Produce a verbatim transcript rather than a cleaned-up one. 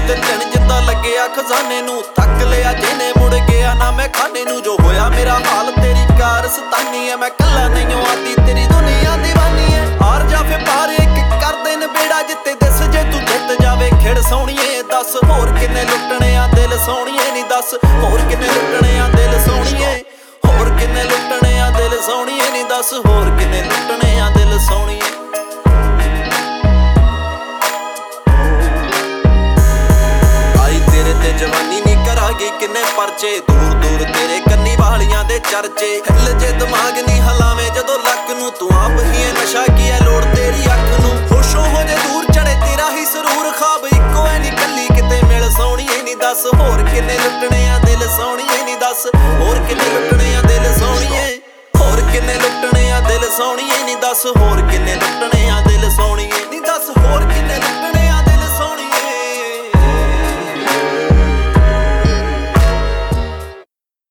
ਤੇ ਦਿਨ ਜਿੱਦਾਂ ਲੱਗਿਆ ਖਜ਼ਾਨੇ ਨੂੰ ਤੱਕ ਲਿਆ ਜਿਹਨੇ ਮੁੜ ਗਿਆ ਨਾ ਮੈਂ ਖਾਨੇ ਨੂੰ ਜੋ ਹੋਇਆ ਮੇਰਾ ਹਾਲ ਤੇਰੀ ਕਾਰ ਸਤਾਨੀ ਐ ਮੈਂ ਕੱਲਾ ਨਹੀਂ ਆਦੀ ਤੇਰੀ ਦੁਨੀਆ ਦੀਵਾਨੀ ਐ ਹਾਰ ਜਾ ਫੇ ਪਾਰ ਇੱਕ ਕਰਦੇ ਨੇ ਬੇੜਾ ਜਿੱਤੇ ਦਿਸ ਜੇ ਤੂੰ ਜਿੱਤ ਜਾਵੇ ਖੇਡ ਸੋਹਣੀਏ ਦੱਸ ਹੋਰ ਕਿੰਨੇ ਲੁੱਟਣੇ ਆ ਦਿਲ ਸੋਹਣੀਏ ਨਹੀਂ ਦੱਸ ਹੋਰ ਕਿੰਨੇ ਲੁੱਟਣੇ ਆ ਦਿਲ ਸੋਹਣੀਏ ਹੋਰ ਕਿੰਨੇ ਲੁੱਟਣੇ ਆ ਦਿਲ ਸੋਹਣੀਏ ਨਹੀਂ ਦੱਸ ਹੋਰ ਕਿੰਨੇ ਲੁੱਟਣੇ ਆ ਦਿਲ ਸੋਹਣੀਏ ਜਵਾਨੀ ਨੀ ਕਰਾਂਗੀ ਕਿੰਨੇ ਪਰਚੇ ਦੂਰ ਦੂਰ ਤੇਰੇ ਕੰਨੀ ਵਾਲੀਆਂ ਦੇ ਚਰਚੇ ਹਿੱਲ ਜੇ ਦਿਮਾਗ ਨੀ ਹਲਾਵੇਂ ਜਦੋਂ ਲੱਕ ਨੂੰ ਤੂੰ ਆਪ ਹੀ ਐ ਨਸ਼ਾ ਕੀ ਐ ਲੋੜ ਤੇਰੀ ਅੱਖ ਨੂੰ ਖੁਸ਼ ਹੋ ਜੇ ਦੂਰ ਚੜੇ ਤੇਰਾ ਹੀ ਸਰੂਰ ਖਾਬ ਇੱਕੋ ਐ ਨੀ ਕੱਲੀ ਕਿਤੇ ਮਿਲ ਸੋਹਣੀਏ ਨੀ ਦੱਸ ਹੋਰ ਕਿੰਨੇ ਲੁੱਟਣੇ ਆ ਦਿਲ ਸੋਹਣੀਏ ਨੀ ਦੱਸ ਹੋਰ ਕਿੰਨੇ ਲੁੱਟਣੇ ਆ ਦਿਲ ਸੋਹਣੀਏ ਹੋਰ ਕਿੰਨੇ ਲੁੱਟਣੇ ਆ ਦਿਲ ਸੋਹਣੀਏ ਨੀ ਦੱਸ ਹੋਰ ਕਿੰਨੇ ਲੁੱਟਣੇ ਆ